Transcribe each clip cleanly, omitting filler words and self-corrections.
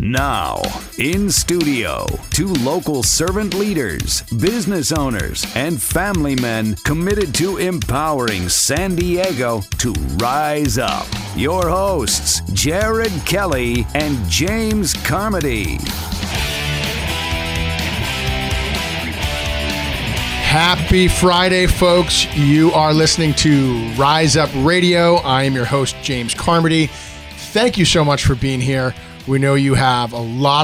Now, in studio, two local servant leaders, business owners, and family men committed to empowering San Diego to rise up. Your hosts, Jared Kelly and James Carmody. Happy Friday, folks. You are listening to Rise Up Radio. I am your host, James Carmody. Thank you so much for being here. We know you have a lot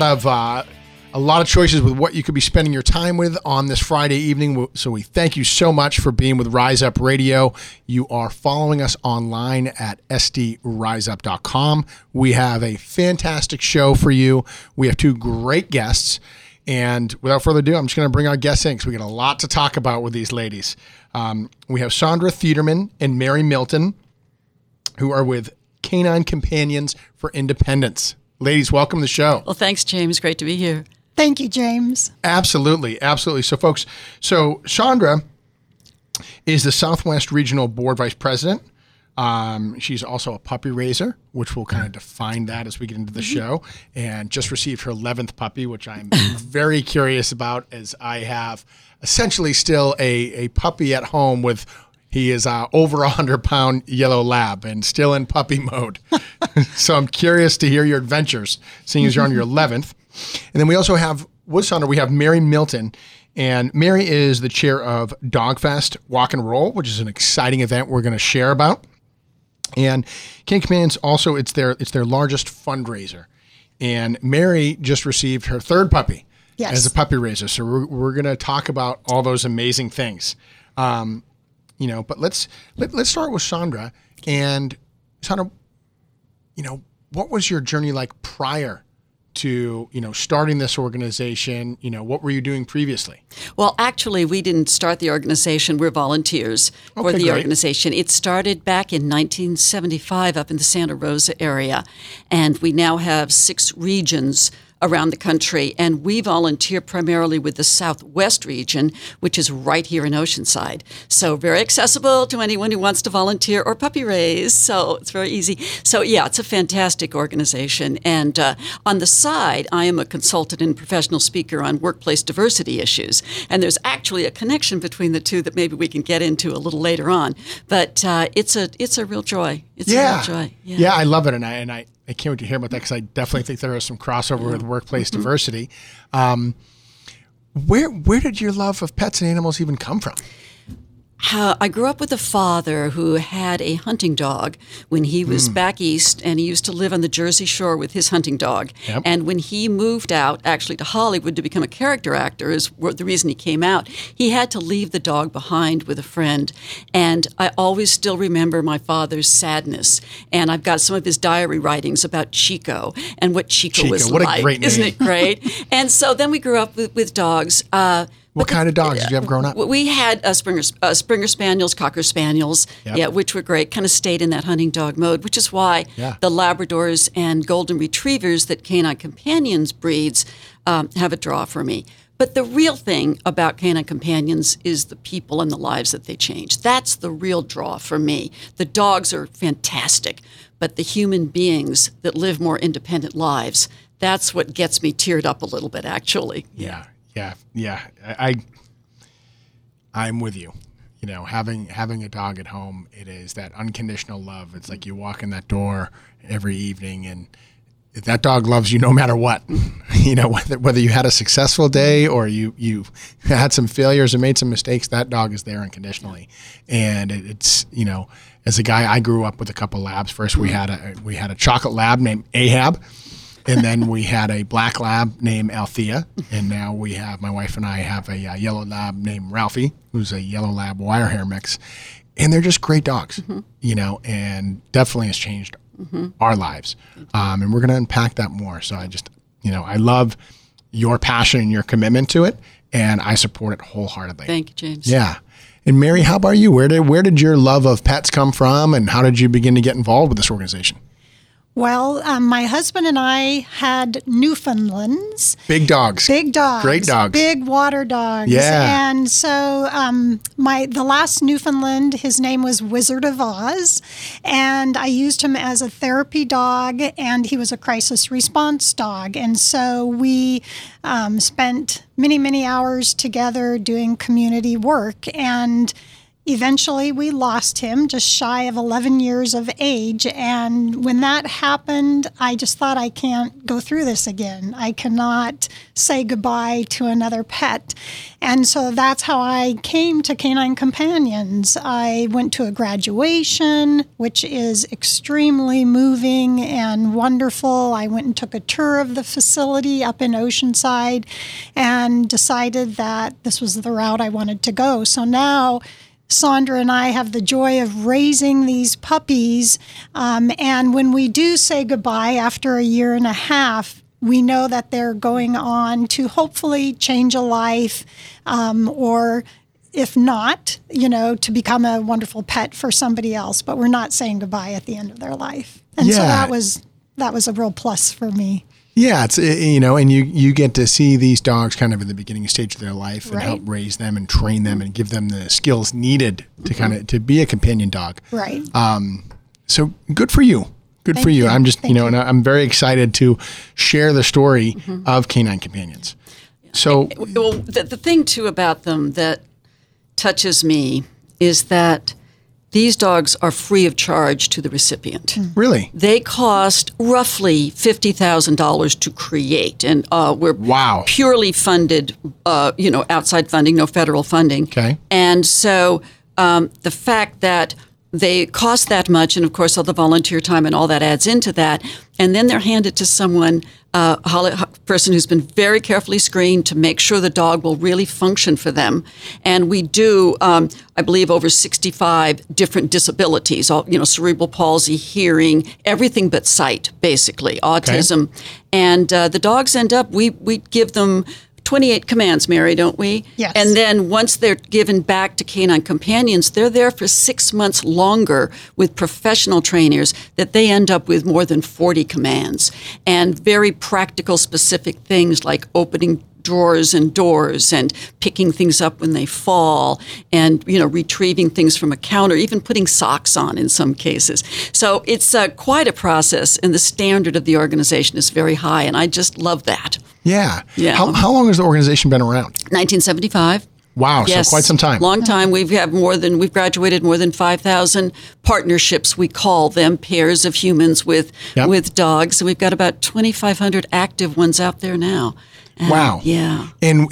of choices with what you could be spending your time with on this Friday evening. So we thank you so much for being with Rise Up Radio. You are following us online at sdriseup.com. We have a fantastic show for you. We have two great guests. And without further ado, I'm just going to bring our guests in because we got a lot to talk about with these ladies. We have Sandra Thiederman and Mary Milton, who are with Canine Companions for Independence. Ladies, welcome to the show. Well, thanks, James. Great to be here. Thank you, James. Absolutely. So, folks, Sandra is the Southwest Regional Board Vice President. She's also a puppy raiser, which we'll kind of define that as we get into the show, and just received her 11th puppy, which I'm very curious about, as I have essentially still a puppy at home with, he is over 100-pound yellow lab and still in puppy mode. So I'm curious to hear your adventures, seeing as you're on your 11th. And then we also have, with Sandra, we have Mary Milton. And Mary is the chair of Dogfest Walk and Roll, which is an exciting event we're going to share about. And Canine Companions also, it's their largest fundraiser. And Mary just received her third puppy as a puppy raiser. So we're going to talk about all those amazing things. But let's start with Sandra. And Sandra, what was your journey like prior to, starting this organization? What were you doing previously? Well, actually, we didn't start the organization. We're volunteers for the organization. It started back in 1975 up in the Santa Rosa area, and we now have 6 regions around the country, and we volunteer primarily with the Southwest region, which is right here in Oceanside. So very accessible to anyone who wants to volunteer or puppy raise. So it's very easy. So yeah, it's a fantastic organization. And on the side, I am a consultant and professional speaker on workplace diversity issues. And there's actually a connection between the two that maybe we can get into a little later on. But it's a real joy. It's a real joy. Yeah, I love it. And I can't wait to hear about that because I definitely think there is some crossover with workplace diversity. Where did your love of pets and animals even come from? I grew up with a father who had a hunting dog when he was back east, and he used to live on the Jersey Shore with his hunting dog. Yep. And when he moved out, actually to Hollywood to become a character actor, is the reason he came out, he had to leave the dog behind with a friend. And I always still remember my father's sadness. And I've got some of his diary writings about Chico and what Chico was what like. A great name. Isn't it great? And so then we grew up with dogs. What kind of dogs did you have growing up? We had Springer Spaniels, Cocker Spaniels, which were great, kind of stayed in that hunting dog mode, which is why the Labradors and Golden Retrievers that Canine Companions breeds have a draw for me. But the real thing about Canine Companions is the people and the lives that they change. That's the real draw for me. The dogs are fantastic, but the human beings that live more independent lives, that's what gets me teared up a little bit, actually. Yeah. I'm with you. Having a dog at home, it is that unconditional love. It's like you walk in that door every evening, and that dog loves you no matter what. Whether you had a successful day or you had some failures or made some mistakes, that dog is there unconditionally. And it's as a guy, I grew up with a couple labs. First, we had a chocolate lab named Ahab. And then we had a black lab named Althea, and now my wife and I have a yellow lab named Ralphie, who's a yellow lab wire hair mix. And they're just great dogs, and definitely has changed our lives. And we're going to unpack that more. So I love your passion and your commitment to it, and I support it wholeheartedly. Thank you, James. Yeah. And Mary, how about you? Where did your love of pets come from, and how did you begin to get involved with this organization? Well, my husband and I had Newfoundlands. Big dogs. Big dogs. Great dogs. Big water dogs. Yeah. And so the last Newfoundland, his name was Wizard of Oz. And I used him as a therapy dog, and he was a crisis response dog. And so we spent many, many hours together doing community work. And eventually, we lost him just shy of 11 years of age. And when that happened, I just thought, I can't go through this again. I cannot say goodbye to another pet. And so that's how I came to Canine Companions. I went to a graduation, which is extremely moving and wonderful. I went and took a tour of the facility up in Oceanside and decided that this was the route I wanted to go. So now Sandra and I have the joy of raising these puppies. And when we do say goodbye after a year and a half, we know that they're going on to hopefully change a life, or if not, to become a wonderful pet for somebody else. But we're not saying goodbye at the end of their life. And so that was a real plus for me. Yeah, it's and you get to see these dogs kind of in the beginning stage of their life and help raise them and train them and give them the skills needed to kind of to be a companion dog. Right. So good for you. Good for you. I'm just and I'm very excited to share the story of Canine Companions. So, well, the thing too about them that touches me is that these dogs are free of charge to the recipient. Really? They cost roughly $50,000 to create, and we're purely funded, outside funding, no federal funding. Okay. And so the fact that they cost that much, and of course all the volunteer time and all that adds into that, and then they're handed to someone, a person who's been very carefully screened to make sure the dog will really function for them. And we do, I believe, over 65 different disabilities, cerebral palsy, hearing, everything but sight, basically, autism. Okay. And the dogs end up, we give them 28 commands, Mary, don't we? Yes. And then once they're given back to Canine Companions, they're there for 6 months longer with professional trainers that they end up with more than 40 commands and very practical, specific things like opening drawers and doors and picking things up when they fall and, retrieving things from a counter, even putting socks on in some cases. So it's quite a process, and the standard of the organization is very high, and I just love that. Yeah. How long has the organization been around? 1975. Wow, yes, so quite some time. Long time. We've graduated more than 5,000 partnerships, we call them, pairs of humans with dogs. So we've got about 2,500 active ones out there now. Wow. Yeah. And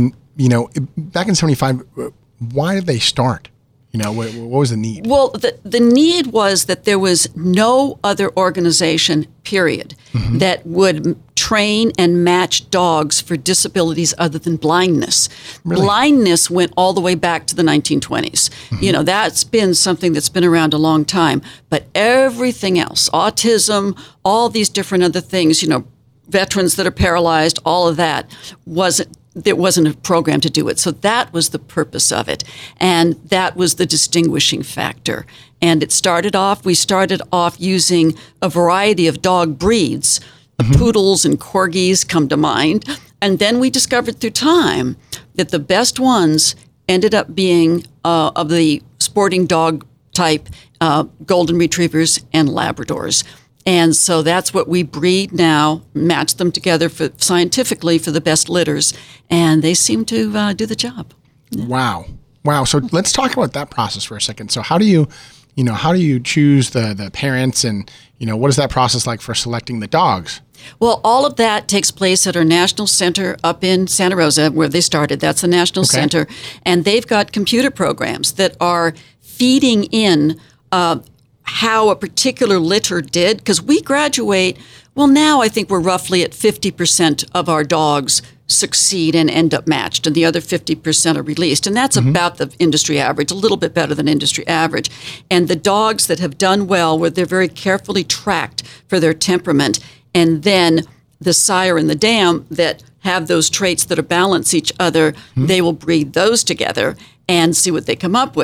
back in 75, why did they start? What was the need? Well, the need was that there was no other organization, period, that would train and match dogs for disabilities other than blindness. Really? Blindness went all the way back to the 1920s. That's been something that's been around a long time. But everything else, autism, all these different other things, veterans that are paralyzed, all of that, there wasn't a program to do it. So that was the purpose of it. And that was the distinguishing factor. And we started off using a variety of dog breeds. Poodles and corgis come to mind. And then we discovered through time that the best ones ended up being of the sporting dog type, golden retrievers and Labradors. And so that's what we breed now, match them together scientifically for the best litters, and they seem to do the job. Yeah. Wow. So let's talk about that process for a second. So how do you choose the parents, and what is that process like for selecting the dogs? Well, all of that takes place at our national center up in Santa Rosa, where they started. That's the national center, and they've got computer programs that are feeding in how a particular litter did, because we graduate, now I think we're roughly at 50% of our dogs succeed and end up matched, and the other 50% are released. And that's about the industry average, a little bit better than industry average. And the dogs that have done well, where they're very carefully tracked for their temperament, and then the sire and the dam that have those traits that balance each other, they will breed those together and see what they come up with.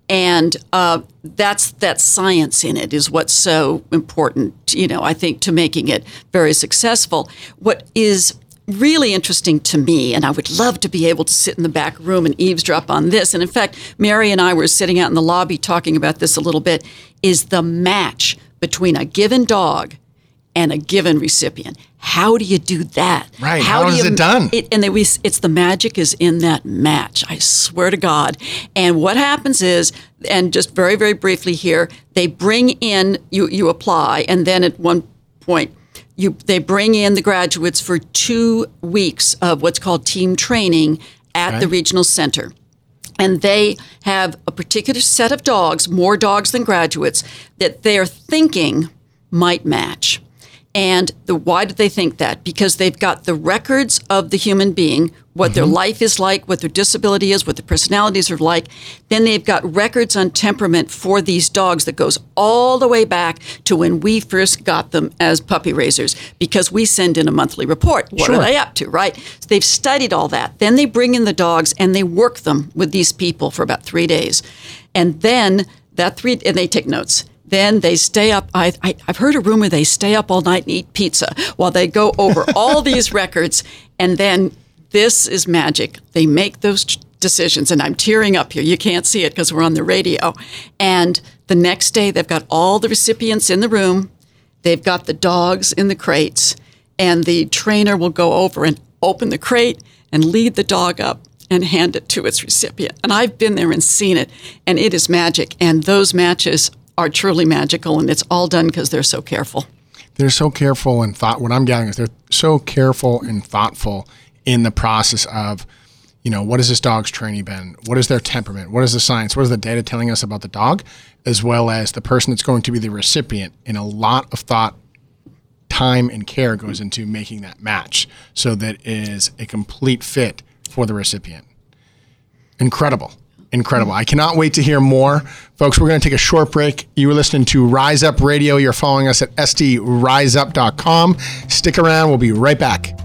And that's that science in it is what's so important, I think, to making it very successful. What is really interesting to me, and I would love to be able to sit in the back room and eavesdrop on this, and in fact, Mary and I were sitting out in the lobby talking about this a little bit, is the match between a given dog and a given recipient. How do you do that? Right. How is it done? It's the magic is in that match. I swear to God. And what happens is, and just very, very briefly here, they bring in, you apply, and then at one point, they bring in the graduates for 2 weeks of what's called team training at the regional center. And they have a particular set of dogs, more dogs than graduates, that they're thinking might match. And why do they think that? Because they've got the records of the human being, what their life is like, what their disability is, what their personalities are like. Then they've got records on temperament for these dogs that goes all the way back to when we first got them as puppy raisers, because we send in a monthly report. What are they up to, right? So they've studied all that. Then they bring in the dogs and they work them with these people for about 3 days. And then and they take notes. Then they stay up. I've heard a rumor they stay up all night and eat pizza while they go over all these records. And then this is magic. They make those decisions. And I'm tearing up here. You can't see it because we're on the radio. And the next day, they've got all the recipients in the room. They've got the dogs in the crates. And the trainer will go over and open the crate and lead the dog up and hand it to its recipient. And I've been there and seen it. And it is magic. And those matches are truly magical, and it's all done because they're so careful. They're so careful and what I'm gathering is they're so careful and thoughtful in the process of, what has this dog's training been? What is their temperament? What is the science? What is the data telling us about the dog, as well as the person that's going to be the recipient? And a lot of thought, time, and care goes into making that match so that it is a complete fit for the recipient. Incredible. I cannot wait to hear more. Folks, we're going to take a short break. You were listening to Rise Up Radio. You're following us at sdriseup.com. Stick around. We'll be right back.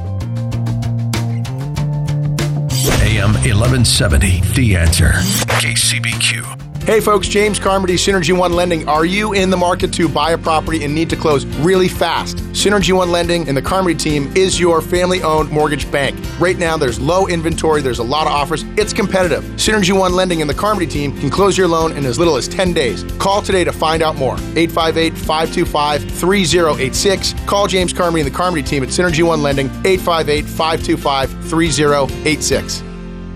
AM 1170, The Answer. KCBQ. Hey folks, James Carmody, Synergy One Lending. Are you in the market to buy a property and need to close really fast? Synergy One Lending and the Carmody team is your family-owned mortgage bank. Right now, there's low inventory, there's a lot of offers, it's competitive. Synergy One Lending and the Carmody team can close your loan in as little as 10 days. Call today to find out more. 858-525-3086. Call James Carmody and the Carmody team at Synergy One Lending, 858-525-3086.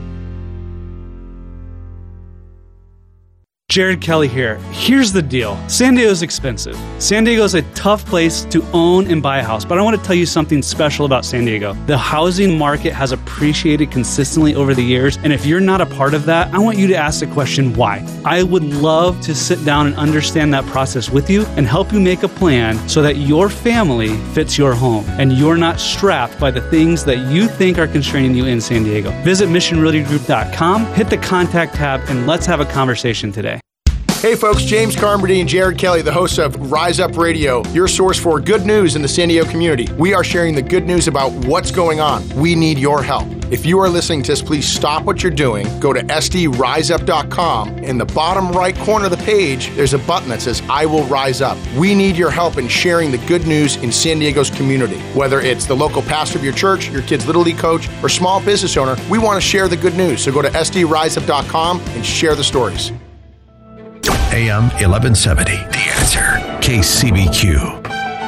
Jared Kelly here. Here's the deal. San Diego's expensive. San Diego's a tough place to own and buy a house, but I want to tell you something special about San Diego. The housing market has appreciated consistently over the years, and if you're not a part of that, I want you to ask the question, why? I would love to sit down and understand that process with you and help you make a plan so that your family fits your home and you're not strapped by the things that you think are constraining you in San Diego. Visit missionrealtygroup.com, hit the contact tab, and let's have a conversation today. Hey folks, James Carmody and Jared Kelly, the hosts of Rise Up Radio, your source for good news in the San Diego community. We are sharing the good news about what's going on. We need your help. If you are listening to this, please stop what you're doing. Go to sdriseup.com. In the bottom right corner of the page, there's a button that says, I will rise up. We need your help in sharing the good news in San Diego's community. Whether it's the local pastor of your church, your kid's Little League coach, or small business owner, we want to share the good news. So go to sdriseup.com and share the stories. AM 1170, The Answer. KCBQ.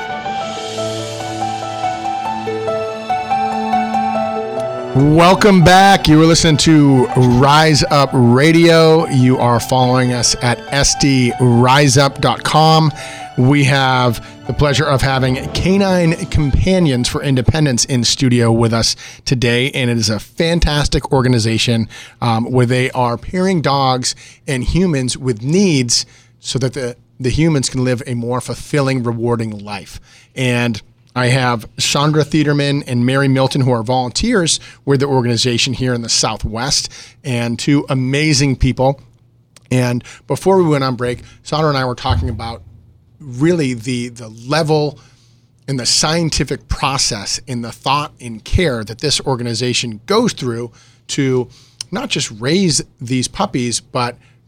Welcome back. You were listening to Rise Up Radio. You are following us at sdriseup.com. We have the pleasure of having Canine Companions for Independence in studio with us today, and it is a fantastic organization where they are pairing dogs and humans with needs so that the humans can live a more fulfilling, rewarding life. And I have Chandra Thiederman and Mary Milton, who are volunteers with the organization here in the Southwest, and two amazing people. And before we went on break, Chandra and I were talking about really the level and the scientific process and the thought and care that this organization goes through to not just raise these puppies, but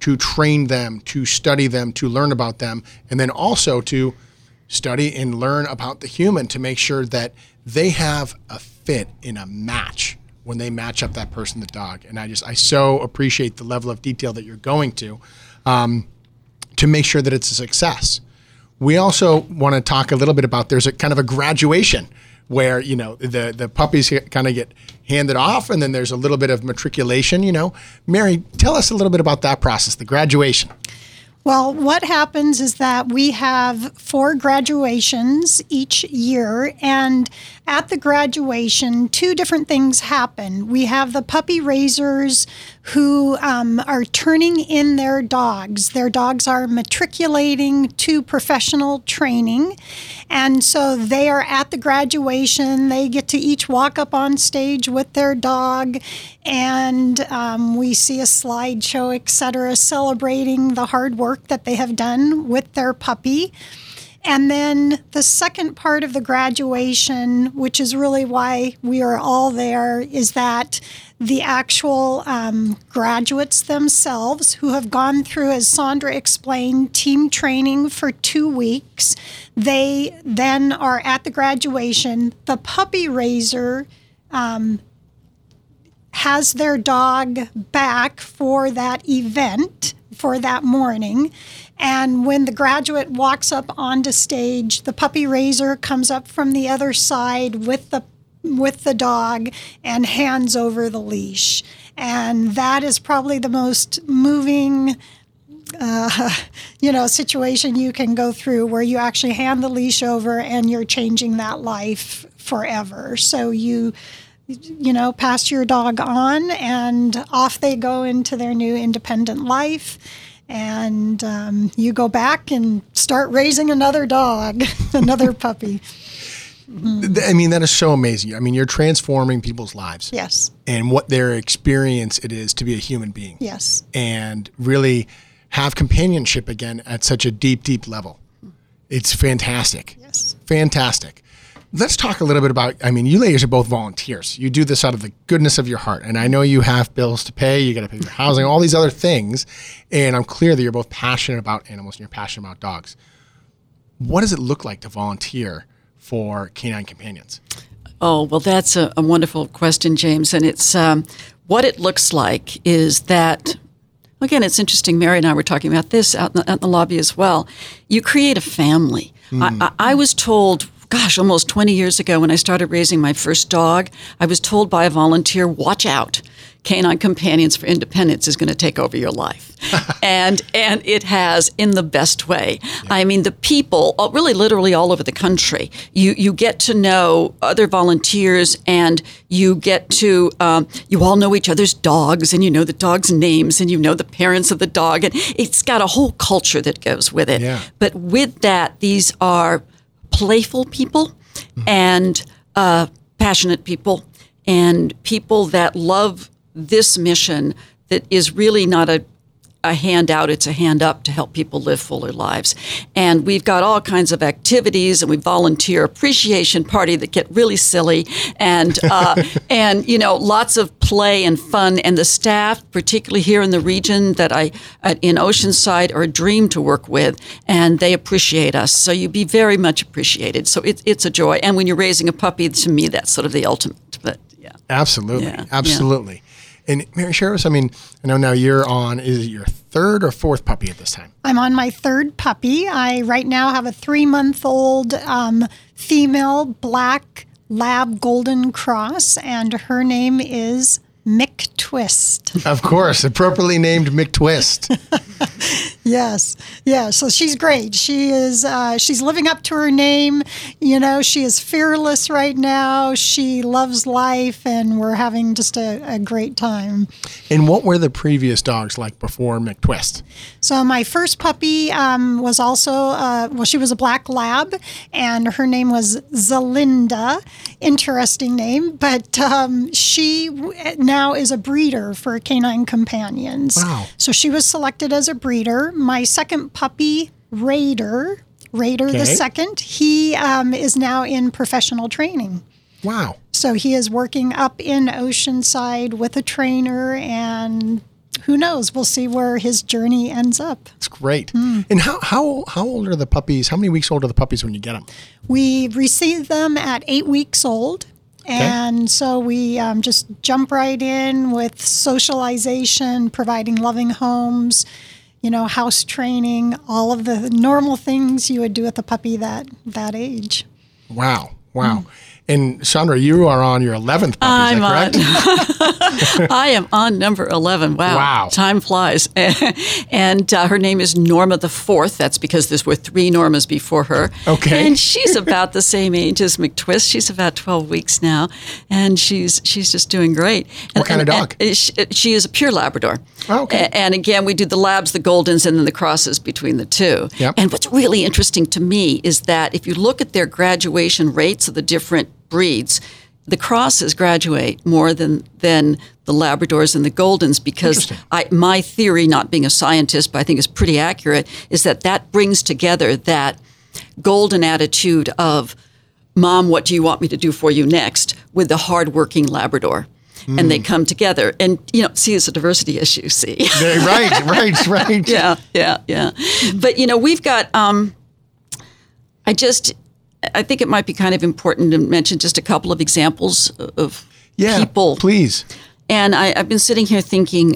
to train them, to study them, to learn about them, and then also to study and learn about the human to make sure that they have a fit in a match when they match up that person, the dog. And I so appreciate the level of detail that you're going to make sure that it's a success. We also want to talk a little bit about, there's a kind of a graduation where, you know, the puppies kind of get handed off, and then there's a little bit of matriculation, you know. Mary, tell us a little bit about that process, the graduation. Well, what happens is that we have 4 graduations each year, and at the graduation, 2 different things happen. We have the puppy raisers who are turning in their dogs. Their dogs are matriculating to professional training, and so they are at the graduation. They get to each walk up on stage with their dog, and we see a slideshow, etc., celebrating the hard work that they have done with their puppy. And then the second part of the graduation, which is really why we are all there, is that the actual graduates themselves who have gone through, as Sandra explained, team training for 2 weeks, they then are at the graduation. The puppy raiser has their dog back for that event, for that morning. And when the graduate walks up onto stage, the puppy raiser comes up from the other side with the dog and hands over the leash. And that is probably the most moving situation you can go through, where you actually hand the leash over and you're changing that life forever. So you pass your dog on, and off they go into their new independent life. And you go back and start raising another dog, another puppy. I mean, that is so amazing. I mean, you're transforming people's lives. Yes. And what their experience it is to be a human being. Yes. And really have companionship again at such a deep, deep level. It's fantastic. Yes. Fantastic. Let's talk a little bit about, I mean, you ladies are both volunteers. You do this out of the goodness of your heart. And I know you have bills to pay. You got to pay your housing, all these other things. And I'm clear that you're both passionate about animals and you're passionate about dogs. What does it look like to volunteer for Canine Companions? Oh, well, that's a wonderful question, James. And it's what it looks like is that, again, it's interesting. Mary and I were talking about this out in the lobby as well. You create a family. I was told, almost 20 years ago when I started raising my first dog, I was told by a volunteer, watch out. Canine Companions for Independence is going to take over your life. and it has in the best way. Yeah. I mean, the people, really literally all over the country, you get to know other volunteers, and you get to, you all know each other's dogs, and you know the dogs' names, and you know the parents of the dog, and it's got a whole culture that goes with it. Yeah. But with that, these are playful people and passionate people and people that love this mission that is really not a handout, it's a hand up to help people live fuller lives. And we've got all kinds of activities, and we volunteer appreciation party that get really silly, and lots of play and fun. And the staff, particularly here in the region that in Oceanside, are a dream to work with, and they appreciate us. So you'd be very much appreciated. So it's a joy. And when you're raising a puppy, to me, that's sort of the ultimate. But yeah. Absolutely. Yeah. Absolutely. Yeah. And Mary, share with us, I mean, I know now you're on, is it your 3rd or 4th puppy at this time? I'm on my 3rd puppy. I right now have a 3-month-old female black lab golden cross, and her name is Mick Twist. Of course, appropriately named Mick Twist. Yes. Yeah. So she's great. She is, she's living up to her name. You know, she is fearless right now. She loves life, and we're having just a great time. And what were the previous dogs like before Mick Twist? So my first puppy was also, she was a black lab, and her name was Zalinda. Interesting name. But she now is a breeder for Canine Companions. Wow. So she was selected as a breeder. My second puppy, Raider the second, he is now in professional training. Wow. So he is working up in Oceanside with a trainer, and who knows? We'll see where his journey ends up. It's great. And how old are the puppies? How many weeks old are the puppies when you get them? We receive them at 8 weeks old. And so we just jump right in with socialization, providing loving homes, house training, all of the normal things you would do with a puppy that age. Wow. And Chandra, you are on your 11th puppy, is that correct? I am on number 11. Wow. Time flies. And her name is Norma the Fourth. That's because there were 3 Normas before her. Okay. And she's about the same age as McTwist. She's about 12 weeks now, and she's just doing great. What kind of dog? She is a pure Labrador. Oh, okay. And again, we do the Labs, the Goldens, and then the crosses between the two. Yep. And what's really interesting to me is that if you look at their graduation rates of the different breeds, the crosses graduate more than the Labradors and the Goldens, because my theory, not being a scientist, but I think is pretty accurate, is that brings together that golden attitude of, Mom, what do you want me to do for you next, with the hardworking Labrador. And they come together, and see, it's a diversity issue. See, right. Yeah. But we've got. I think it might be kind of important to mention just a couple of examples of people. Please. And I've been sitting here thinking.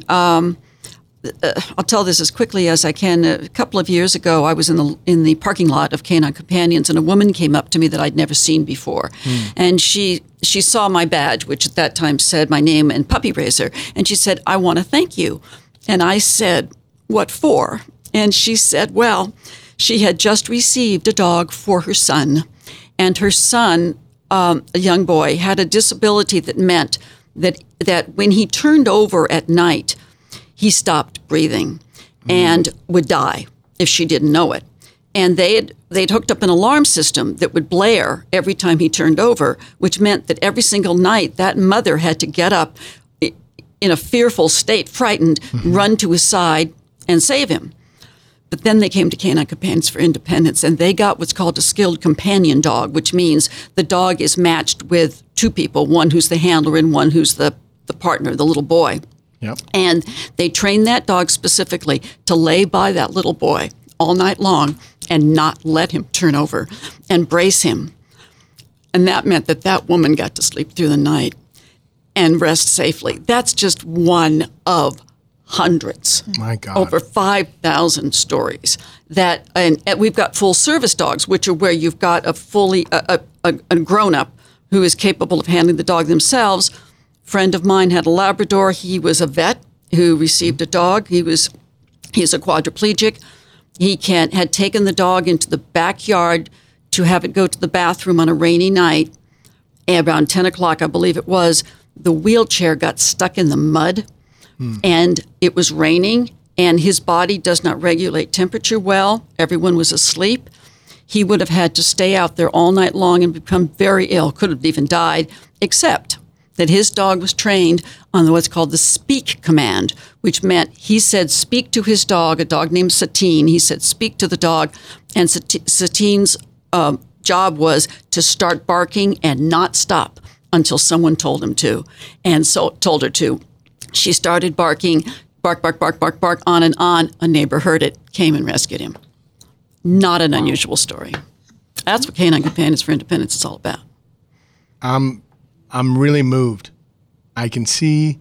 I'll tell this as quickly as I can. A couple of years ago, I was in the parking lot of Canine Companions, and a woman came up to me that I'd never seen before. And she saw my badge, which at that time said my name and puppy raiser, and she said, "I want to thank you." And I said, "What for?" And she said, well, she had just received a dog for her son, and her son, a young boy, had a disability that meant that when he turned over at night, he stopped breathing and would die if she didn't know it. And they'd hooked up an alarm system that would blare every time he turned over, which meant that every single night that mother had to get up in a fearful state, frightened, run to his side and save him. But then they came to Canine Companions for Independence, and they got what's called a skilled companion dog, which means the dog is matched with 2 people, one who's the handler and one who's the partner, the little boy. Yep. And they trained that dog specifically to lay by that little boy all night long and not let him turn over and brace him. And that meant that woman got to sleep through the night and rest safely. That's just one of hundreds. My God. Over 5,000 stories. And we've got full service dogs, which are where you've got a grown-up who is capable of handling the dog themselves. Friend of mine had a Labrador. He was a vet who received a dog. He's a quadriplegic. He had taken the dog into the backyard to have it go to the bathroom on a rainy night. And around 10 o'clock, I believe it was, the wheelchair got stuck in the mud, and it was raining, and his body does not regulate temperature well. Everyone was asleep. He would have had to stay out there all night long and become very ill, could have even died, except that his dog was trained on what's called the speak command, which meant he said speak to his dog, a dog named Satine. He said speak to the dog, and Satine's job was to start barking and not stop until someone told him to, and so told her to. She started barking, bark, bark, bark, bark, bark, on and on. A neighbor heard it, came and rescued him. Not an unusual story. That's what Canine Companions for Independence is all about. I'm really moved. I can see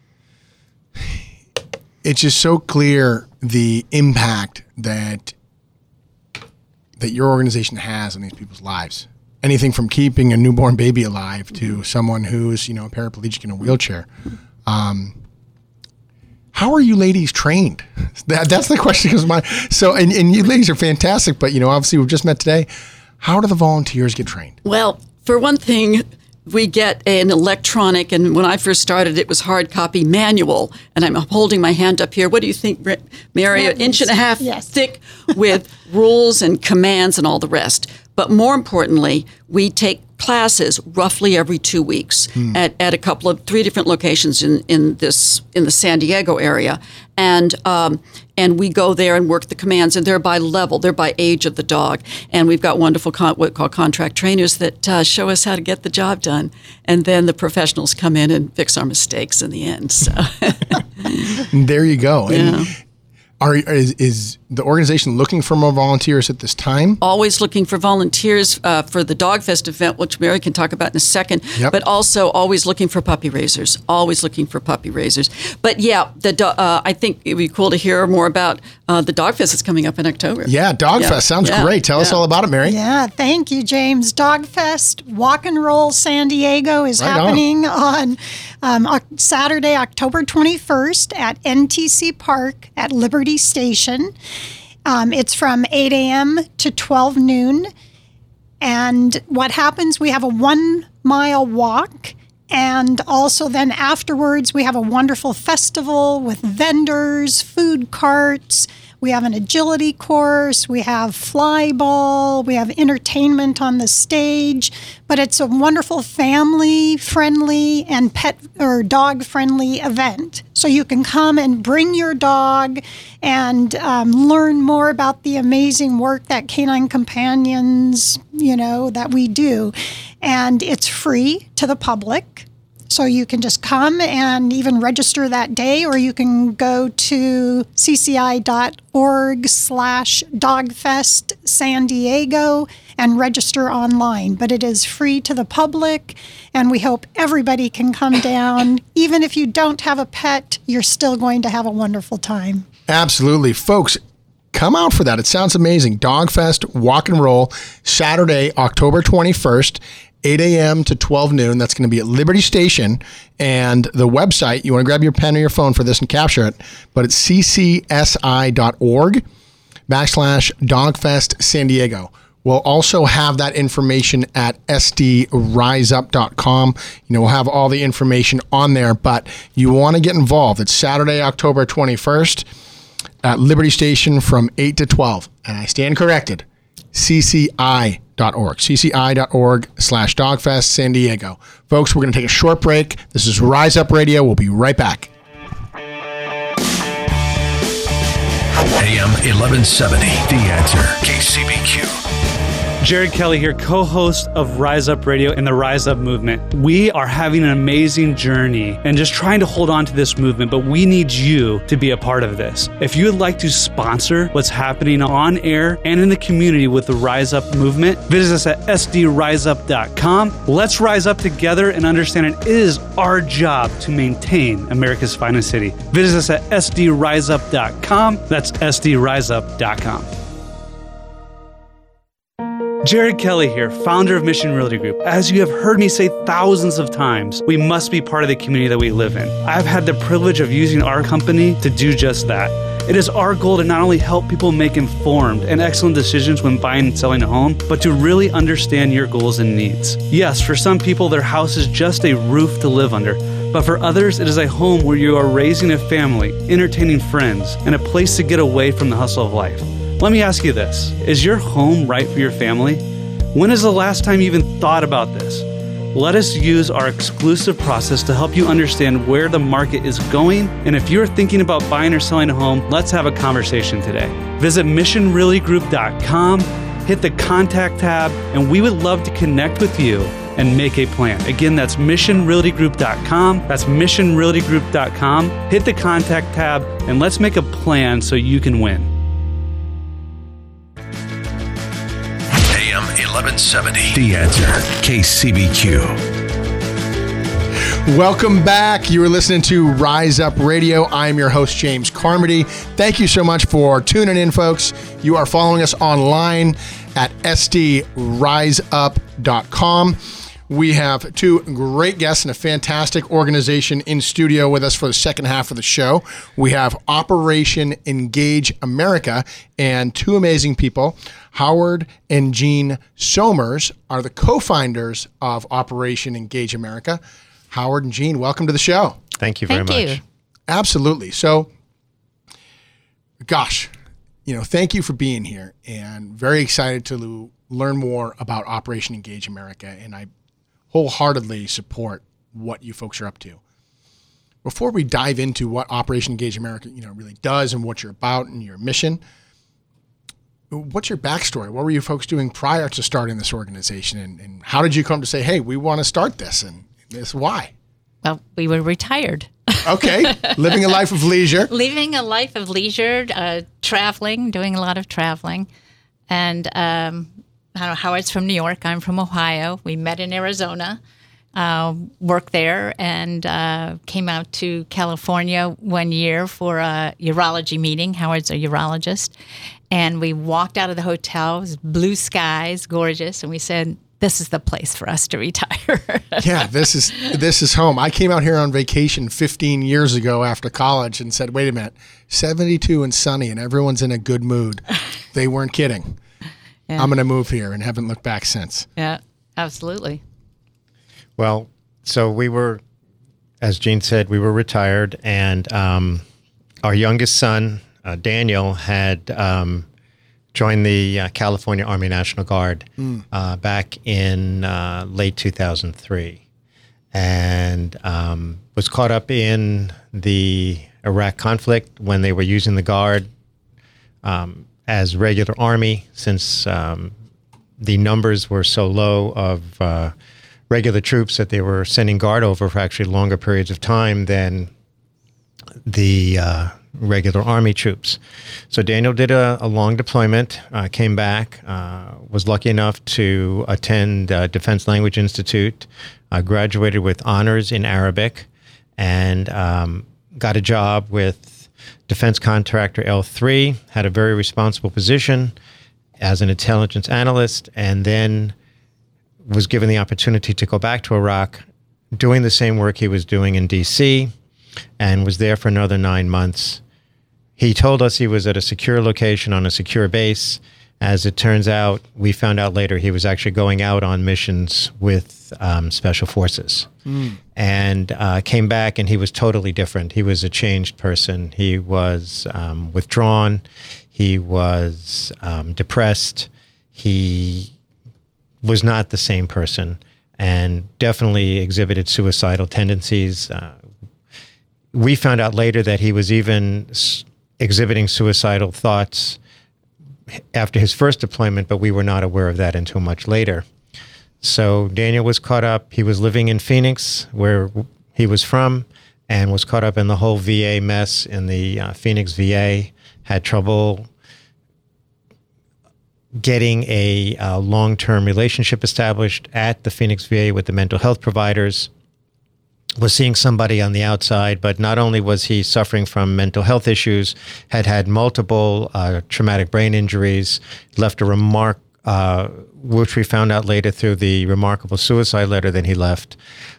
it's just so clear the impact that your organization has on these people's lives. Anything from keeping a newborn baby alive to someone who's, a paraplegic in a wheelchair. How are you ladies trained? That's the question. And you ladies are fantastic, but obviously we've just met today. How do the volunteers get trained? Well, for one thing, we get an electronic, and when I first started, it was hard copy manual. And I'm holding my hand up here. What do you think, Mary? An inch and a half thick with rules and commands and all the rest. But more importantly, we take classes roughly every 2 weeks at a couple of 3 different locations in the San Diego area, and we go there and work the commands, and they're by level, they're by age of the dog, and we've got wonderful what we call contract trainers that show us how to get the job done, and then the professionals come in and fix our mistakes in the end. So There you go. And is the organization looking for more volunteers at this time? Always looking for volunteers for the Dog Fest event, which Mary can talk about in a second, but also always looking for puppy raisers, But yeah, I think it would be cool to hear more about the Dog Fest that's coming up in October. Yeah, Dog Fest sounds great. Tell us all about it, Mary. Yeah, thank you, James. Dog Fest Walk and Roll San Diego is happening on Saturday, October 21st at NTC Park at Liberty Station. It's from 8 a.m. to 12 noon. And what happens, we have a 1 mile walk. And also then afterwards, we have a wonderful festival with vendors, food carts. We have an agility course. We have fly ball. We have entertainment on the stage. But it's a wonderful family-friendly and pet or dog-friendly event. So you can come and bring your dog and learn more about the amazing work that Canine Companions, that we do. And it's free to the public. So you can just come and even register that day, or you can go to cci.org/Dogfest San Diego and register online. But it is free to the public, and we hope everybody can come down. Even if you don't have a pet, you're still going to have a wonderful time. Absolutely. Folks, come out for that. It sounds amazing. Dogfest Walk and Roll, Saturday, October 21st. 8 a.m. to 12 noon. That's going to be at Liberty Station. And the website, you want to grab your pen or your phone for this and capture it, but it's cci.org/Dogfest San Diego. We'll also have that information at sdriseup.com. We'll have all the information on there, but you want to get involved. It's Saturday, October 21st at Liberty Station from 8 to 12. And I stand corrected. cci.org/Dogfest San Diego. Folks, we're going to take a short break. This is Rise Up Radio. We'll be right back. AM 1170, The Answer, KCBQ. Jared Kelly here, co-host of Rise Up Radio and the Rise Up Movement. We are having an amazing journey and just trying to hold on to this movement, but we need you to be a part of this. If you would like to sponsor what's happening on air and in the community with the Rise Up Movement, visit us at sdriseup.com. Let's rise up together and understand it is our job to maintain America's finest city. Visit us at sdriseup.com. That's sdriseup.com. Jared Kelly here, founder of Mission Realty Group. As you have heard me say thousands of times, we must be part of the community that we live in. I've had the privilege of using our company to do just that. It is our goal to not only help people make informed and excellent decisions when buying and selling a home, but to really understand your goals and needs. Yes, for some people, their house is just a roof to live under. But for others, it is a home where you are raising a family, entertaining friends, and a place to get away from the hustle of life. Let me ask you this. Is your home right for your family? When is the last time you even thought about this? Let us use our exclusive process to help you understand where the market is going. And if you're thinking about buying or selling a home, let's have a conversation today. Visit missionrealtygroup.com, hit the contact tab, and we would love to connect with you and make a plan. Again, that's missionrealtygroup.com. That's missionrealtygroup.com. Hit the contact tab, and let's make a plan so you can win. 1170, The Answer, KCBQ. Welcome back. You are listening to Rise Up Radio. I'm your host, James Carmody. Thank you so much for tuning in, folks. You are following us online at sdriseup.com. We have two great guests and a fantastic organization in studio with us for the second half of the show. We have Operation Engage America, and two amazing people. Howard and Jean Somers are the co-founders of Operation Engage America. Howard and Jean, welcome to the show. Thank you very much. Absolutely. So, gosh, thank you for being here, and very excited to learn more about Operation Engage America, and I wholeheartedly support what you folks are up to. Before we dive into what Operation Engage America, really does and what you're about and your mission, what's your backstory? What were you folks doing prior to starting this organization, and how did you come to say, hey, we want to start this, and this why? Well, we were retired. Okay. Living a life of leisure. Living a life of leisure, traveling, doing a lot of traveling. And I don't know, Howard's from New York. I'm from Ohio. We met in Arizona, worked there, and came out to California one year for a urology meeting. Howard's a urologist. And we walked out of the hotel. It was blue skies, gorgeous. And we said, this is the place for us to retire. Yeah, this is home. I came out here on vacation 15 years ago after college and said, wait a minute, 72 and sunny and everyone's in a good mood. They weren't kidding. Yeah. I'm going to move here, and haven't looked back since. Yeah, absolutely. Well, so we were, as Jean said, we were retired, and our youngest son, Daniel, had joined the California Army National Guard back in late 2003, and was caught up in the Iraq conflict when they were using the Guard as regular Army, since the numbers were so low of regular troops that they were sending Guard over for actually longer periods of time than the regular Army troops. So Daniel did a long deployment, came back, was lucky enough to attend Defense Language Institute, graduated with honors in Arabic, and got a job with Defense Contractor L3, had a very responsible position as an intelligence analyst, and then was given the opportunity to go back to Iraq, doing the same work he was doing in D.C., and was there for another 9 months. He told us he was at a secure location on a secure base. As it turns out, we found out later he was actually going out on missions with Special Forces. And came back, and he was totally different. He was a changed person. He was withdrawn. He was depressed. He was not the same person, and definitely exhibited suicidal tendencies. We found out later that he was even exhibiting suicidal thoughts after his first deployment, but we were not aware of that until much later. So Daniel was caught up. He was living in Phoenix, where he was from, and was caught up in the whole VA mess in the Phoenix VA, had trouble getting a long-term relationship established at the Phoenix VA with the mental health providers, was seeing somebody on the outside, but not only was he suffering from mental health issues, had multiple traumatic brain injuries, left a remark, which we found out later through the remarkable suicide letter that he left,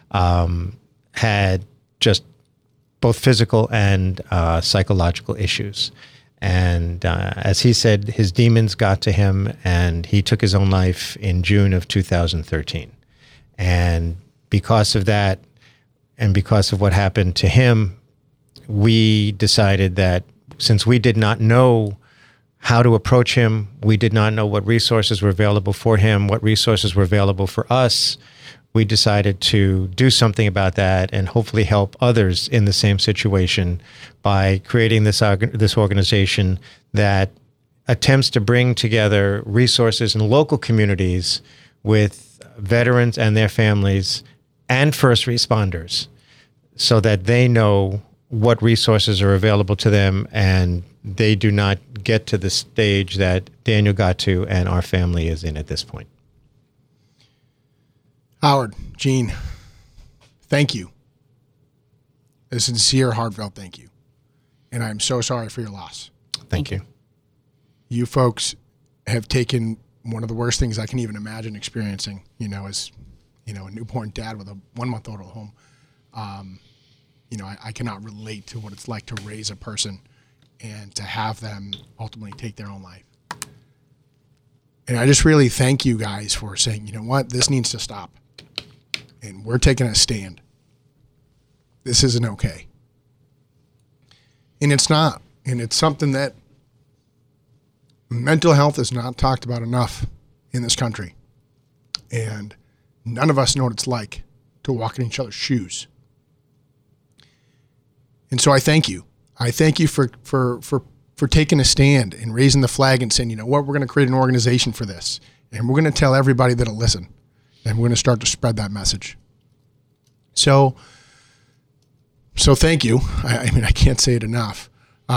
had just both physical and psychological issues. And as he said, his demons got to him, and he took his own life in June of 2013. And because of that, and because of what happened to him, we decided that since we did not know how to approach him, we did not know what resources were available for him, what resources were available for us, we decided to do something about that and hopefully help others in the same situation by creating this organization that attempts to bring together resources in local communities with veterans and their families and first responders so that they know what resources are available to them and they do not get to the stage that Daniel got to and our family is in at this point. Howard, Jean, thank you. A sincere, heartfelt thank you. And I'm so sorry for your loss. Thank you. You folks have taken one of the worst things I can even imagine experiencing, as, a newborn dad with a 1-month-old at home. I cannot relate to what it's like to raise a person and to have them ultimately take their own life. And I just really thank you guys for saying, you know what, this needs to stop. And we're taking a stand. This isn't okay. And it's not. And it's something that mental health is not talked about enough in this country. And none of us know what it's like to walk in each other's shoes. And so I thank you. I thank you for taking a stand and raising the flag and saying, you know what, we're going to create an organization for this. And we're going to tell everybody that'll listen. And we're going to start to spread that message. So So thank you. I mean, I can't say it enough.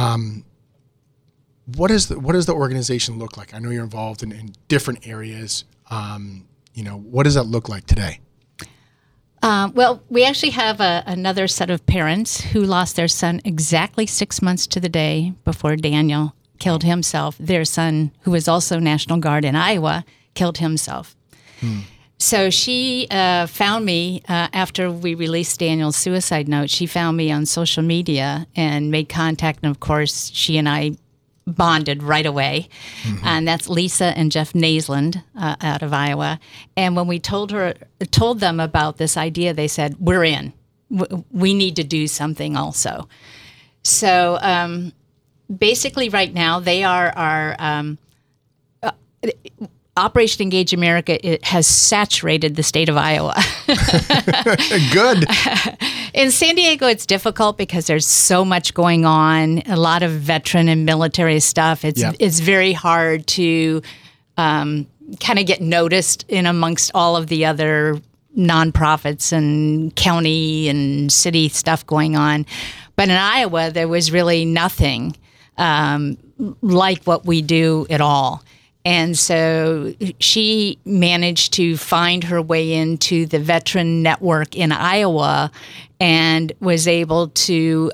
What does the organization look like? I know you're involved in different areas. What does that look like today? Well, we actually have another set of parents who lost their son exactly 6 months to the day before Daniel killed himself. Their son, who was also National Guard in Iowa, killed himself. So she found me after we released Daniel's suicide note. She found me on social media and made contact. And, of course, she and I bonded right away. And that's Lisa and Jeff Naisland out of Iowa. And when we told them about this idea, they said, we're in. We need to do something also. So basically right now they are our Operation Engage America, it has saturated the state of Iowa. Good. In San Diego, it's difficult because there's so much going on, a lot of veteran and military stuff. It's very hard to kind of get noticed in amongst all of the other nonprofits and county and city stuff going on. But in Iowa, there was really nothing like what we do at all. And so she managed to find her way into the veteran network in Iowa and was able to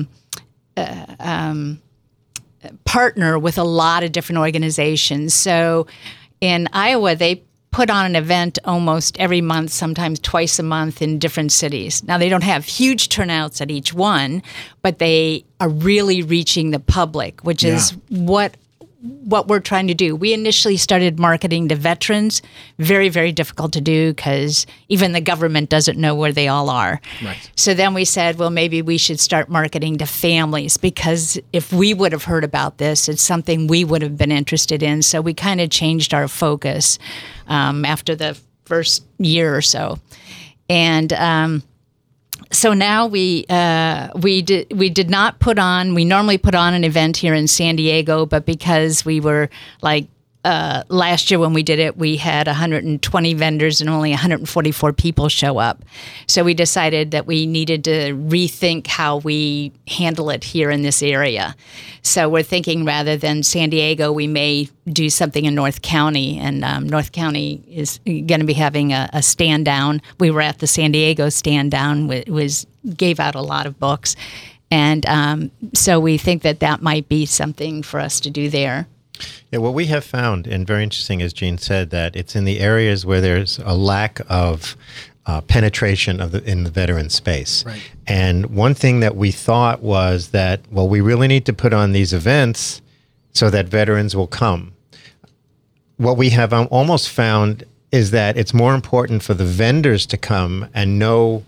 partner with a lot of different organizations. So in Iowa, they put on an event almost every month, sometimes twice a month in different cities. Now, they don't have huge turnouts at each one, but they are really reaching the public, which is what we're trying to do. We initially started marketing to veterans. Very, very difficult to do because even the government doesn't know where they all are. Right. So then we said, well, maybe we should start marketing to families because if we would have heard about this, it's something we would have been interested in. So we kind of changed our focus after the first year or so. And so now we did not put on. We normally put on an event here in San Diego, but because we were like last year when we did it, we had 120 vendors and only 144 people show up. So we decided that we needed to rethink how we handle it here in this area. So we're thinking rather than San Diego, we may do something in North County. And North County is going to be having a stand down. We were at the San Diego stand down, gave out a lot of books. And so we think that might be something for us to do there. Yeah, what we have found, and very interesting, as Jean said, that it's in the areas where there's a lack of penetration in the veteran space. Right. And one thing that we thought was that, well, we really need to put on these events so that veterans will come. What we have almost found is that it's more important for the vendors to come and know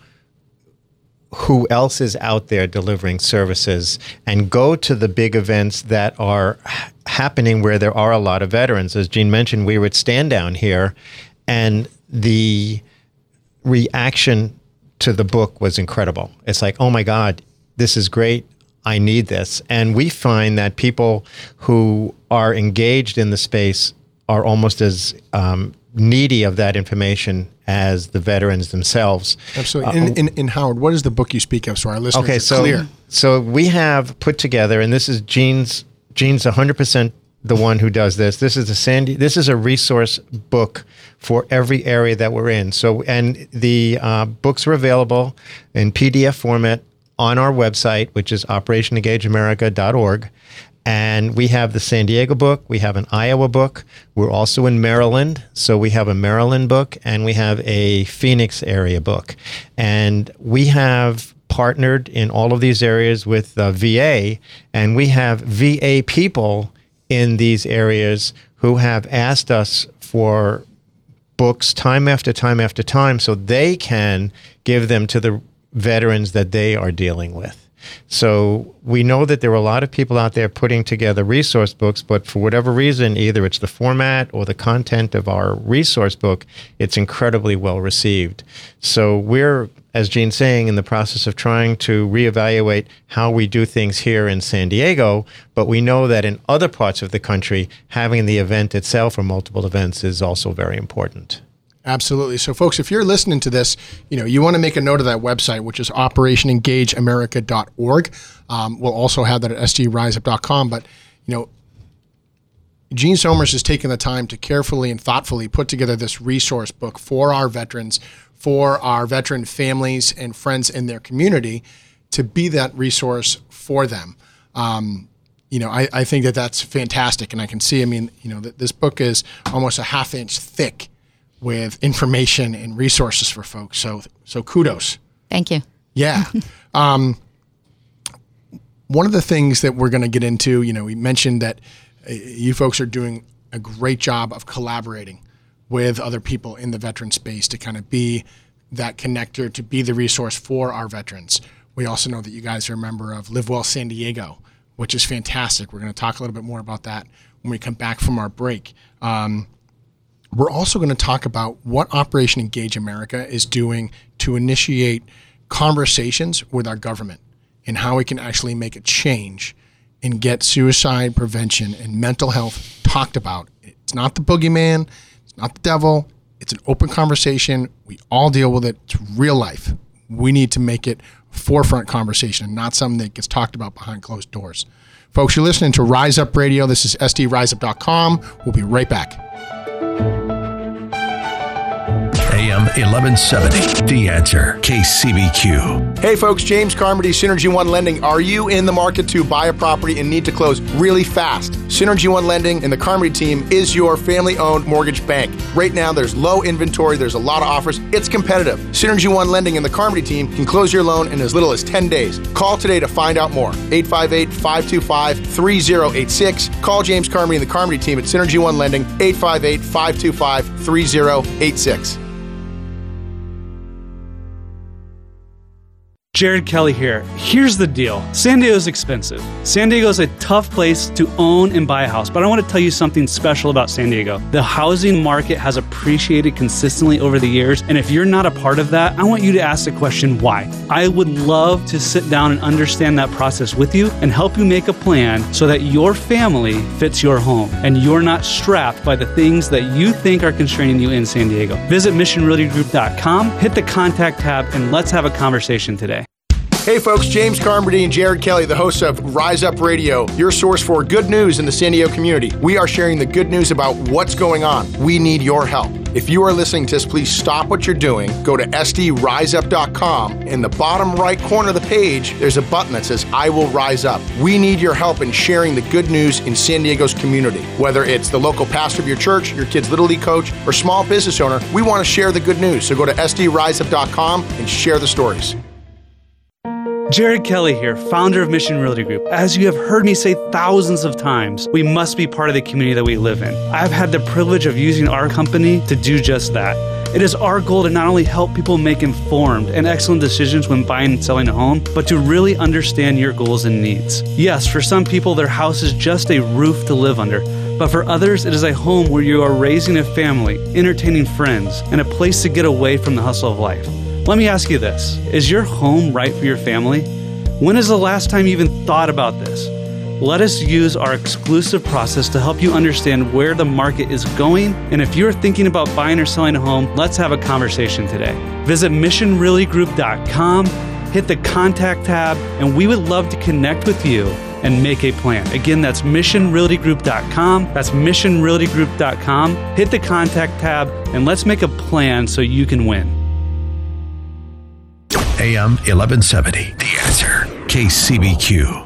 who else is out there delivering services and go to the big events that are happening where there are a lot of veterans. As Jean mentioned, we were at Stand Down here, and the reaction to the book was incredible. It's like, oh my God, this is great. I need this. And we find that people who are engaged in the space are almost as needy of that information as the veterans themselves. Absolutely. And Howard, what is the book you speak of so our listeners are clear? So we have put together, and this is Jean's 100% the one who does this. This is a resource book for every area that we're in. So, and the books are available in PDF format on our website, which is operationengageamerica.org. And we have the San Diego book. We have an Iowa book. We're also in Maryland. So we have a Maryland book and we have a Phoenix area book. And we have partnered in all of these areas with VA, and we have VA people in these areas who have asked us for books time after time after time so they can give them to the veterans that they are dealing with. So we know that there are a lot of people out there putting together resource books, but for whatever reason, either it's the format or the content of our resource book, it's incredibly well received. So we're, as Jean's saying, in the process of trying to reevaluate how we do things here in San Diego, but we know that in other parts of the country, having the event itself or multiple events is also very important. Absolutely. So, folks, if you're listening to this, you want to make a note of that website, which is operationengageamerica.org. We'll also have that at sdriseup.com. But, Gene Somers has taken the time to carefully and thoughtfully put together this resource book for our veterans, for our veteran families and friends in their community, to be that resource for them. I think that that's fantastic. And I can see, this book is almost a half-inch thick with information and resources for folks. So kudos. Thank you. Yeah. One of the things that we're going to get into, we mentioned that you folks are doing a great job of collaborating with other people in the veteran space to kind of be that connector, to be the resource for our veterans. We also know that you guys are a member of Live Well San Diego, which is fantastic. We're going to talk a little bit more about that when we come back from our break. We're also going to talk about what Operation Engage America is doing to initiate conversations with our government and how we can actually make a change and get suicide prevention and mental health talked about. It's not the boogeyman. It's not the devil. It's an open conversation. We all deal with it. It's real life. We need to make it forefront conversation and not something that gets talked about behind closed doors. Folks, you're listening to Rise Up Radio. This is sdriseup.com. We'll be right back. AM 1170, The Answer, KCBQ. Hey folks, James Carmody, Synergy One Lending. Are you in the market to buy a property and need to close really fast? Synergy One Lending and the Carmody team is your family-owned mortgage bank. Right now, there's low inventory, there's a lot of offers, it's competitive. Synergy One Lending and the Carmody team can close your loan in as little as 10 days. Call today to find out more. 858-525-3086. Call James Carmody and the Carmody team at Synergy One Lending, 858-525-3086. Jared Kelly here. Here's the deal. San Diego's expensive. San Diego's a tough place to own and buy a house, but I want to tell you something special about San Diego. The housing market has appreciated consistently over the years, and if you're not a part of that, I want you to ask the question, why? I would love to sit down and understand that process with you and help you make a plan so that your family fits your home and you're not strapped by the things that you think are constraining you in San Diego. Visit missionrealtygroup.com, hit the contact tab, and let's have a conversation today. Hey folks, James Carmody and Jared Kelly, the hosts of Rise Up Radio, your source for good news in the San Diego community. We are sharing the good news about what's going on. We need your help. If you are listening to this, please stop what you're doing. Go to sdriseup.com. In the bottom right corner of the page, there's a button that says, I will rise up. We need your help in sharing the good news in San Diego's community. Whether it's the local pastor of your church, your kid's Little League coach, or small business owner, we want to share the good news. So go to sdriseup.com and share the stories. Jared Kelly here, founder of Mission Realty Group. As you have heard me say thousands of times, we must be part of the community that we live in. I've had the privilege of using our company to do just that. It is our goal to not only help people make informed and excellent decisions when buying and selling a home, but to really understand your goals and needs. Yes, for some people, their house is just a roof to live under. But for others, it is a home where you are raising a family, entertaining friends, and a place to get away from the hustle of life. Let me ask you this. Is your home right for your family? When is the last time you even thought about this? Let us use our exclusive process to help you understand where the market is going. And if you're thinking about buying or selling a home, let's have a conversation today. Visit missionrealtygroup.com, hit the contact tab, and we would love to connect with you and make a plan. Again, that's missionrealtygroup.com. That's missionrealtygroup.com. Hit the contact tab, and let's make a plan so you can win. AM 1170, The Answer, KCBQ.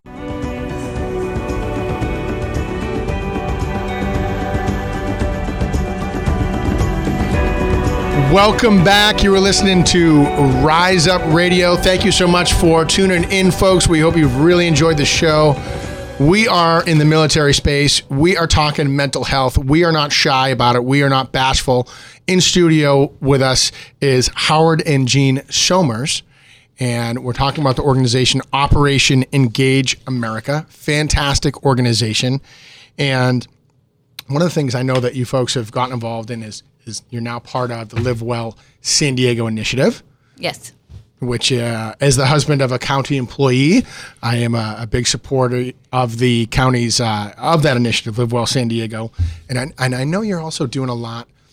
Welcome back. You were listening to Rise Up Radio. Thank you so much for tuning in, folks. We hope you've really enjoyed the show. We are in the military space. We are talking mental health. We are not shy about it. We are not bashful. In studio with us is Howard and Gene Somers. And we're talking about the organization Operation Engage America. Fantastic organization. And one of the things I know that you folks have gotten involved in is you're now part of the Live Well San Diego initiative. Yes. Which, as the husband of a county employee, I am a big supporter of the county's, of that initiative, Live Well San Diego. And I know you're also doing a lot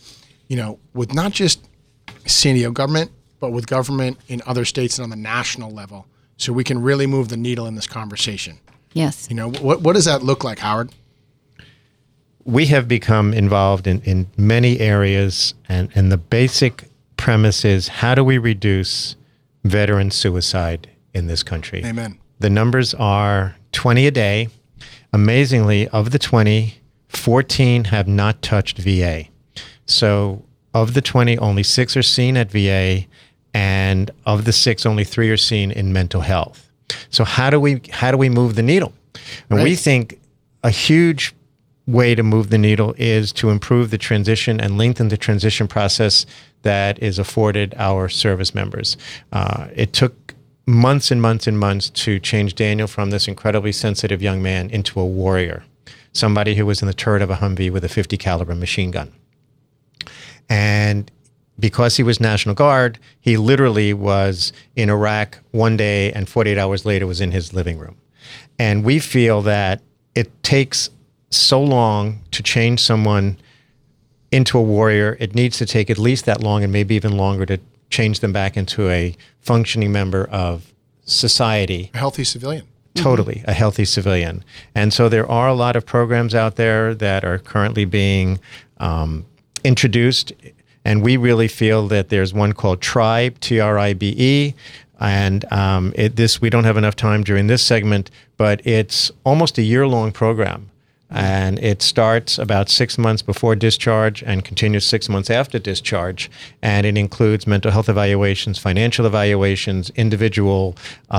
with not just San Diego government, but with government in other states and on the national level, so we can really move the needle in this conversation. Yes. What does that look like, Howard? We have become involved in many areas, and the basic premise is, how do we reduce veteran suicide in this country? Amen. The numbers are 20 a day. Amazingly, of the 20, 14 have not touched VA. So of the 20, only 6 are seen at VA, and of the 6, only 3 are seen in mental health. So how do we move the needle? And Right. we think a huge way to move the needle is to improve the transition and lengthen the transition process that is afforded our service members. It took months and months and months to change Daniel from this incredibly sensitive young man into a warrior, somebody who was in the turret of a Humvee with a 50 caliber machine gun. And because he was National Guard, he literally was in Iraq one day and 48 hours later was in his living room. And we feel that it takes so long to change someone into a warrior. It needs to take at least that long, and maybe even longer, to change them back into a functioning member of society. A healthy civilian. Totally, a healthy civilian. And so there are a lot of programs out there that are currently being introduced, and we really feel that there's one called TRIBE, TRIBE, and we don't have enough time during this segment, but it's almost a year-long program. And it starts about 6 months before discharge and continues 6 months after discharge. And it includes mental health evaluations, financial evaluations, individual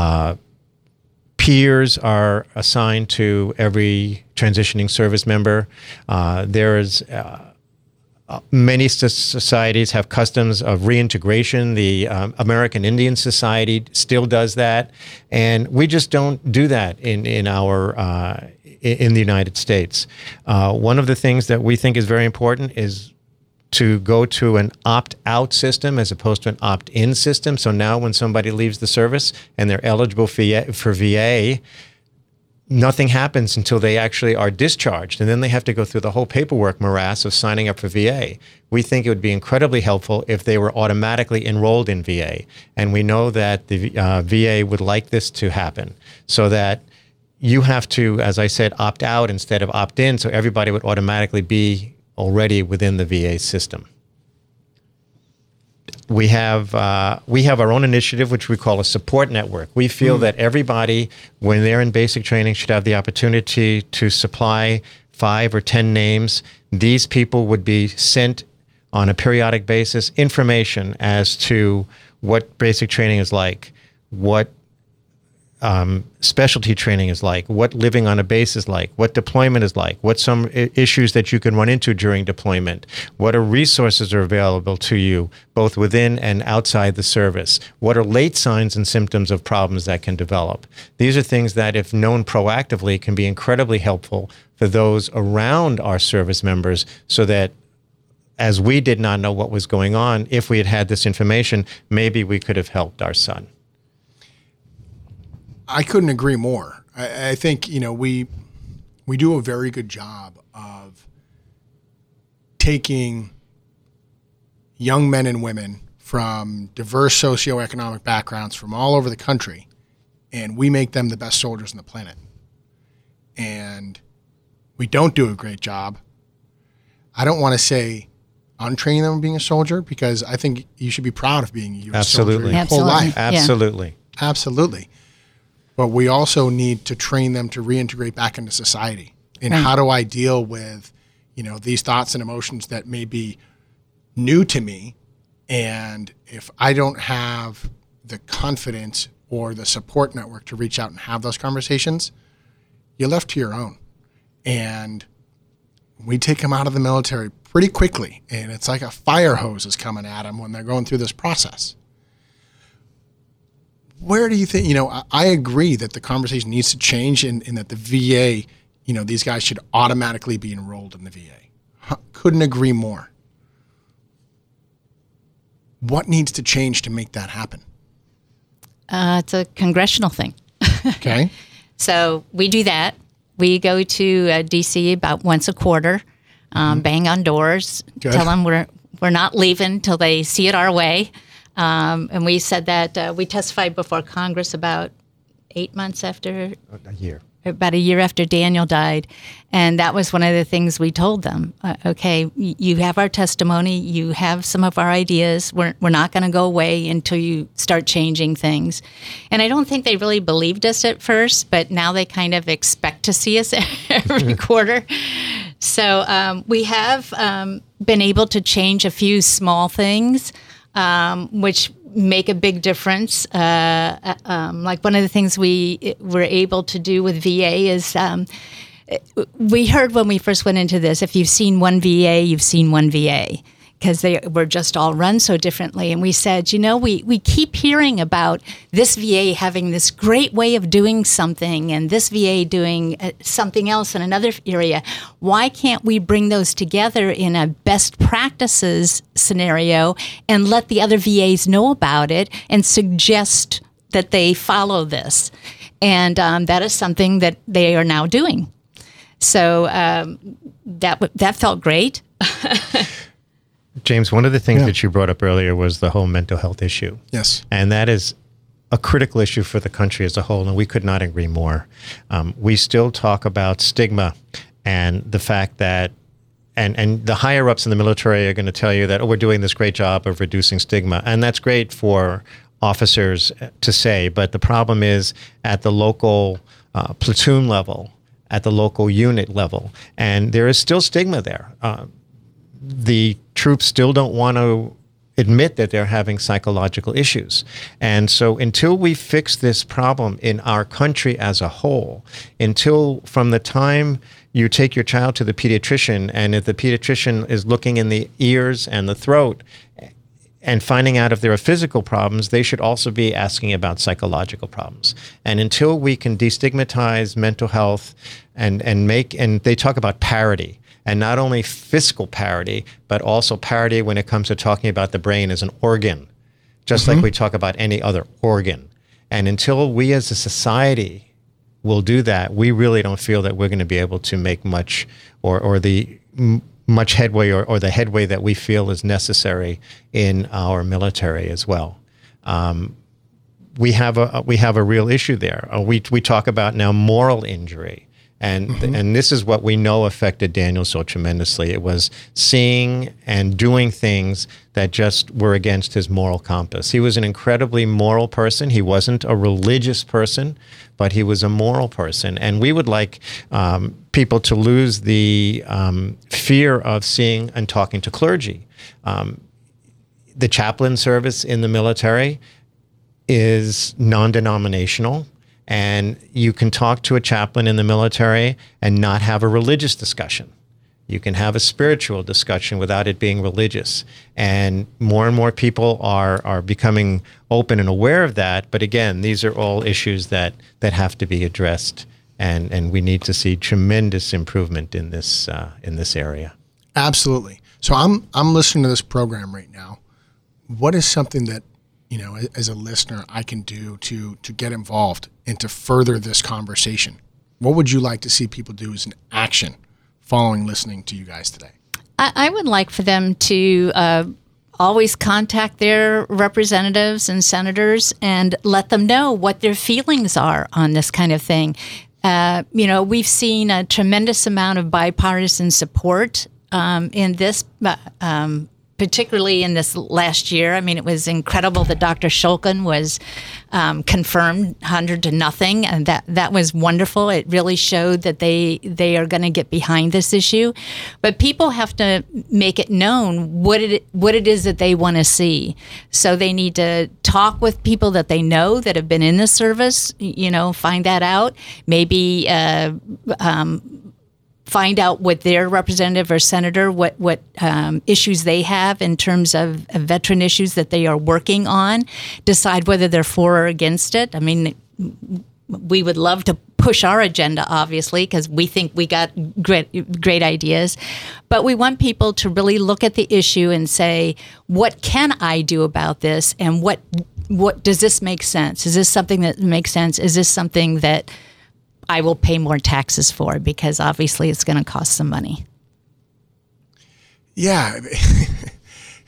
peers are assigned to every transitioning service member. Many societies have customs of reintegration. The American Indian Society still does that, and we just don't do that in the United States. One of the things that we think is very important is to go to an opt-out system as opposed to an opt-in system. So now when somebody leaves the service and they're eligible for VA, nothing happens until they actually are discharged, and then they have to go through the whole paperwork morass of signing up for VA. We think it would be incredibly helpful if they were automatically enrolled in VA, and we know that the VA would like this to happen, so that you have to, as I said, opt out instead of opt in, so everybody would automatically be already within the VA system. We have our own initiative, which we call a support network. We feel that everybody, when they're in basic training, should have the opportunity to supply 5 or 10 names. These people would be sent on a periodic basis information as to what basic training is like, what specialty training is like, what living on a base is like, what deployment is like, what some issues that you can run into during deployment, what are resources are available to you both within and outside the service, what are late signs and symptoms of problems that can develop. These are things that, if known proactively, can be incredibly helpful for those around our service members, so that as we did not know what was going on, if we had had this information, maybe we could have helped our son. I couldn't agree more. I think, we do a very good job of taking young men and women from diverse socioeconomic backgrounds from all over the country, and we make them the best soldiers on the planet. And we don't do a great job. I don't want to say untraining them being a soldier, because I think you should be proud of being a U.S. soldier your whole life. Absolutely. Absolutely. But we also need to train them to reintegrate back into society. And how do I deal with, these thoughts and emotions that may be new to me? And if I don't have the confidence or the support network to reach out and have those conversations, you're left to your own. And we take them out of the military pretty quickly, and it's like a fire hose is coming at them when they're going through this process. Where do you think, I agree that the conversation needs to change, and that the VA, these guys should automatically be enrolled in the VA. Couldn't agree more. What needs to change to make that happen? It's a congressional thing. Okay. So we do that. We go to D.C. about once a quarter, bang on doors, Good. tell them We're not leaving till they see it our way. And we said that we testified before Congress about 8 months after. About a year after Daniel died. And that was one of the things we told them. Okay, you have our testimony. You have some of our ideas. We're not going to go away until you start changing things. And I don't think they really believed us at first, but now they kind of expect to see us every quarter. So we have been able to change a few small things, which make a big difference. Like one of the things we were able to do with VA is we heard when we first went into this, if you've seen one VA, you've seen one VA, because they were just all run so differently. And we said, we keep hearing about this VA having this great way of doing something and this VA doing something else in another area. Why can't we bring those together in a best practices scenario and let the other VAs know about it and suggest that they follow this? And that is something that they are now doing. So that felt great. James, one of the things that you brought up earlier was the whole mental health issue. Yes. And that is a critical issue for the country as a whole, and we could not agree more. We still talk about stigma and the fact that, and the higher-ups in the military are going to tell you that, we're doing this great job of reducing stigma. And that's great for officers to say, but the problem is at the local platoon level, at the local unit level, and there is still stigma there. The troops still don't want to admit that they're having psychological issues. And so until we fix this problem in our country as a whole, until from the time you take your child to the pediatrician, and if the pediatrician is looking in the ears and the throat and finding out if there are physical problems, they should also be asking about psychological problems. And until we can destigmatize mental health and they talk about parity, and not only physical parity, but also parity when it comes to talking about the brain as an organ, just like we talk about any other organ. And until we as a society will do that, we really don't feel that we're going to be able to make much or the much headway or the headway that we feel is necessary in our military as well. We have a real issue there. We talk about now moral injury. And this is what we know affected Daniel so tremendously. It was seeing and doing things that just were against his moral compass. He was an incredibly moral person. He wasn't a religious person, but he was a moral person. And we would like people to lose the fear of seeing and talking to clergy. The chaplain service in the military is non-denominational. And you can talk to a chaplain in the military and not have a religious discussion. You can have a spiritual discussion without it being religious. And more people are becoming open and aware of that. But again, these are all issues that have to be addressed. And we need to see tremendous improvement in this area. Absolutely. So I'm listening to this program right now. What is something that, as a listener, I can do to get involved and to further this conversation? What would you like to see people do as an action following listening to you guys today? I would like for them to always contact their representatives and senators and let them know what their feelings are on this kind of thing. We've seen a tremendous amount of bipartisan support in this, particularly in this last year. I mean, it was incredible that Dr. Shulkin was confirmed 100-0, and that was wonderful. It really showed that they are going to get behind this issue. But people have to make it known what it is that they want to see. So they need to talk with people that they know that have been in the service, find that out. Maybe find out what their representative or senator, what issues they have in terms of veteran issues that they are working on, decide whether they're for or against it. I mean, we would love to push our agenda, obviously, because we think we got great ideas. But we want people to really look at the issue and say, what can I do about this? And what does this make sense? Is this something that makes sense? Is this something that I will pay more taxes for, because obviously it's going to cost some money? Yeah.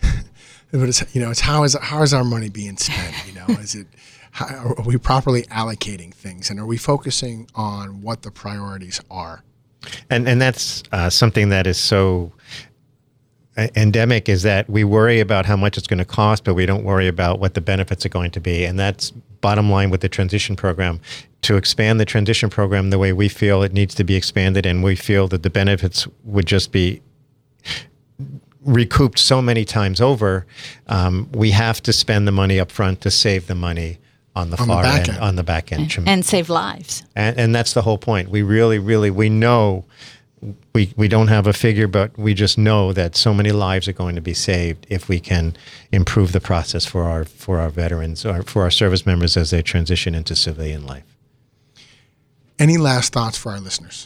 But it's how is our money being spent? Are we properly allocating things, and are we focusing on what the priorities are? And that's something that is so endemic, is that we worry about how much it's going to cost, but we don't worry about what the benefits are going to be. And that's bottom line with the transition program. To expand the transition program the way we feel it needs to be expanded, and we feel that the benefits would just be recouped so many times over, we have to spend the money up front to save the money on the far end, on the back end. And save lives. And that's the whole point. We really, we know, we don't have a figure, but we just know that so many lives are going to be saved if we can improve the process for our veterans, or for our service members as they transition into civilian life. Any last thoughts for our listeners?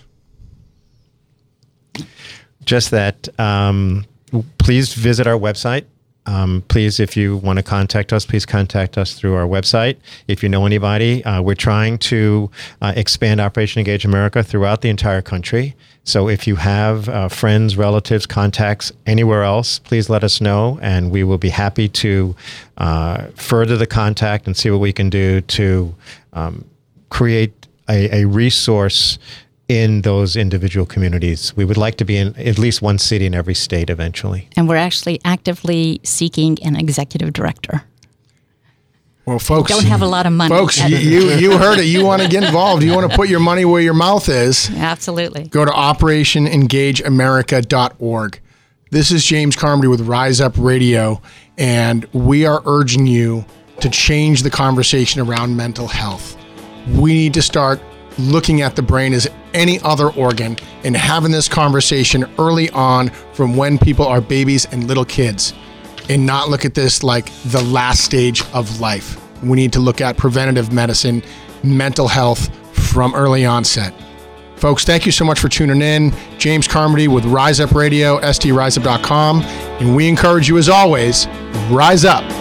Just that, please visit our website. Please, if you want to contact us, please contact us through our website. If you know anybody, we're trying to expand Operation Engage America throughout the entire country. So if you have friends, relatives, contacts anywhere else, please let us know, and we will be happy to further the contact and see what we can do to create a resource in those individual communities. We would like to be in at least one city in every state eventually. And we're actually actively seeking an executive director. Well, folks, don't have a lot of money. Folks, you heard it. You want to get involved. You want to put your money where your mouth is. Absolutely. Go to OperationEngageAmerica.org. This is James Carmody with Rise Up Radio, and we are urging you to change the conversation around mental health. We need to start looking at the brain as any other organ and having this conversation early on from when people are babies and little kids, and not look at this like the last stage of life. We need to look at preventative medicine, mental health from early onset. Folks, thank you so much for tuning in. James Carmody with Rise Up Radio, striseup.com, and we encourage you as always, rise up.